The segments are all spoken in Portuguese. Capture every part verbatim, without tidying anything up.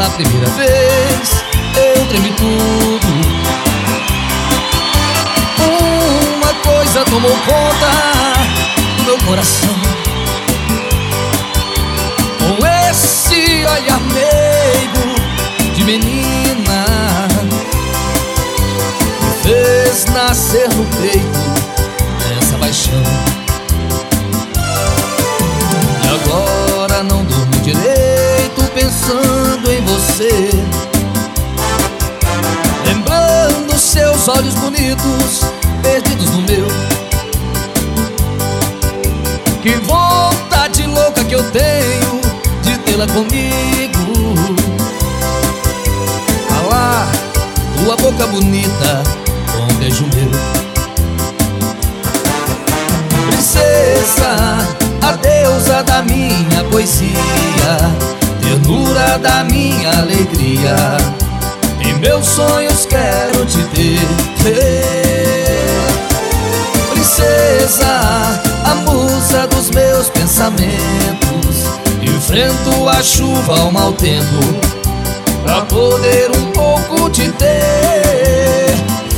primeira vez eu tremi tudo. Uma coisa tomou conta do meu coração. Com esse olhar meigo de menina, me fez nascer no peito essa paixão. E agora não durmo direito pensando em você, lembrando seus olhos bonitos perdidos no meu. Que vontade louca que eu tenho de tê-la comigo. Calar tua boca bonita com um beijo meu. Princesa, a deusa da minha poesia, ternura da minha alegria, em meus sonhos quero te ter. Princesa, a musa dos meus pensamentos, enfrento a chuva ao mau tempo pra poder um pouco te ter.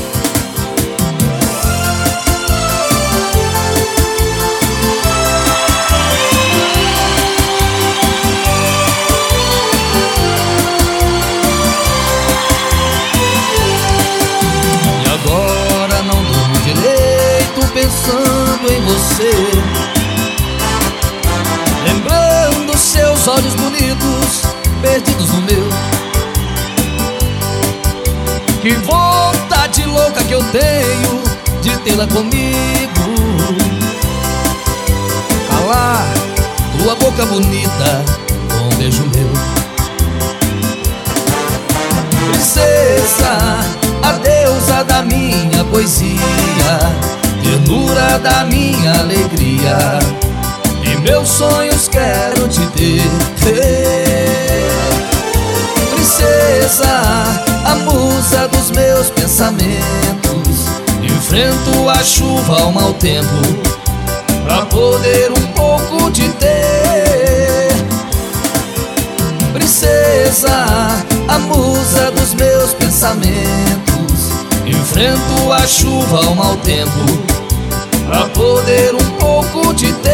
Pensando em você, lembrando seus olhos bonitos perdidos no meu. Que vontade louca que eu tenho de tê-la comigo. Calar tua boca bonita com um beijo meu. Princesa, a deusa da minha poesia, ternura da minha alegria, em meus sonhos quero te ter. Princesa, a musa dos meus pensamentos, enfrento a chuva ao mau tempo pra poder um pouco te ter. Princesa, a musa dos meus pensamentos, enfrento a chuva ao mau tempo pra poder um pouco te ter.